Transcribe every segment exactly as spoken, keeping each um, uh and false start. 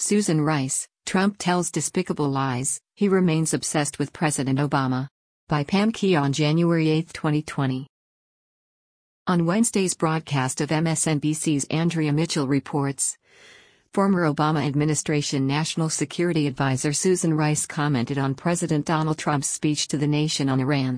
Susan Rice, Trump tells despicable lies, he remains obsessed with President Obama. By Pam Key on January eighth, twenty twenty. On Wednesday's broadcast of M S N B C's Andrea Mitchell reports, former Obama administration National Security Advisor Susan Rice commented on President Donald Trump's speech to the nation on Iran.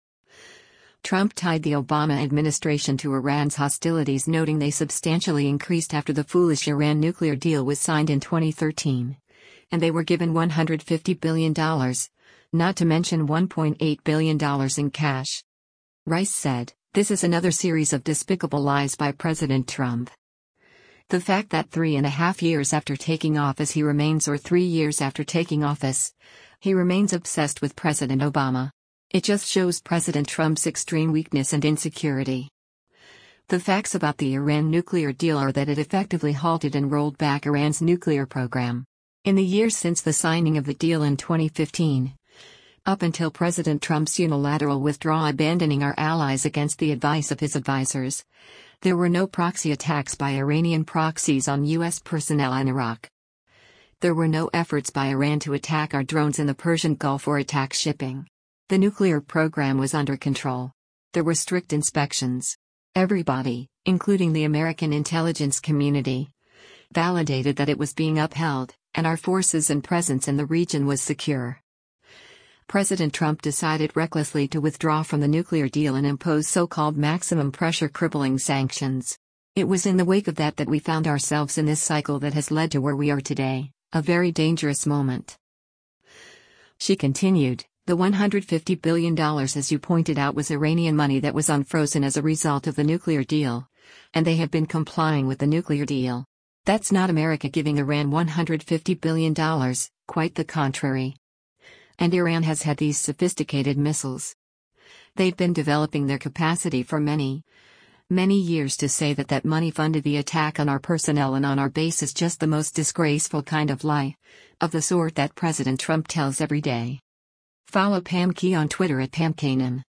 Trump tied the Obama administration to Iran's hostilities, noting they substantially increased after the foolish Iran nuclear deal was signed in twenty thirteen. And they were given one hundred fifty billion dollars, not to mention one point eight billion dollars in cash. Rice said, "This is another series of despicable lies by President Trump. The fact that three and a half years after taking office he remains, or three years after taking office, he remains obsessed with President Obama. It just shows President Trump's extreme weakness and insecurity. The facts about the Iran nuclear deal are that it effectively halted and rolled back Iran's nuclear program. In the years since the signing of the deal in twenty fifteen, up until President Trump's unilateral withdrawal, abandoning our allies against the advice of his advisors, there were no proxy attacks by Iranian proxies on U S personnel in Iraq. There were no efforts by Iran to attack our drones in the Persian Gulf or attack shipping. The nuclear program was under control. There were strict inspections. Everybody, including the American intelligence community, validated that it was being upheld, and our forces and presence in the region was secure. President Trump decided recklessly to withdraw from the nuclear deal and impose so-called maximum pressure crippling sanctions. It was in the wake of that that we found ourselves in this cycle that has led to where we are today, a very dangerous moment." She continued, "The one hundred fifty billion dollars, as you pointed out, was Iranian money that was unfrozen as a result of the nuclear deal, and they have been complying with the nuclear deal. That's not America giving Iran one hundred fifty billion dollars, quite the contrary. And Iran has had these sophisticated missiles. They've been developing their capacity for many, many years. To say that that money funded the attack on our personnel and on our base is just the most disgraceful kind of lie, of the sort that President Trump tells every day." Follow Pam Key on Twitter at Pam Kanan.